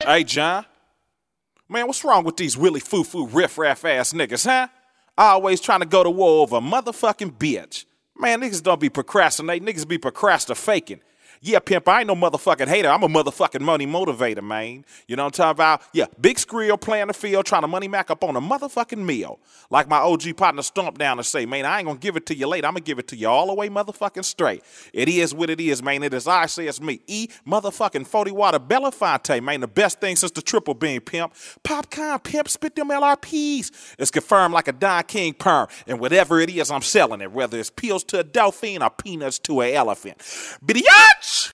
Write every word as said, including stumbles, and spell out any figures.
Hey, John. Man, what's wrong with these willy foo-foo riff-raff ass niggas, huh? Always trying to go to war over a motherfucking bitch. Man, niggas don't be procrastinating. Niggas be procrastinating. Yeah, pimp, I ain't no motherfucking hater. I'm a motherfucking money motivator, man. You know what I'm talking about? Yeah, big skrill playing the field, trying to money mac up on a motherfucking meal. Like my O G partner Stomp down and say, man, I ain't gonna give it to you later. I'm gonna give it to you all the way motherfucking straight. It is what it is, man. It is I say it's me. E motherfucking forty water Belafonte, man. The best thing since the triple beam, pimp. Popcorn, pimp, spit them L R Ps. It's confirmed like a Don King perm. And whatever it is, I'm selling it. Whether it's pills to a dolphin or peanuts to an elephant. Bidiatch!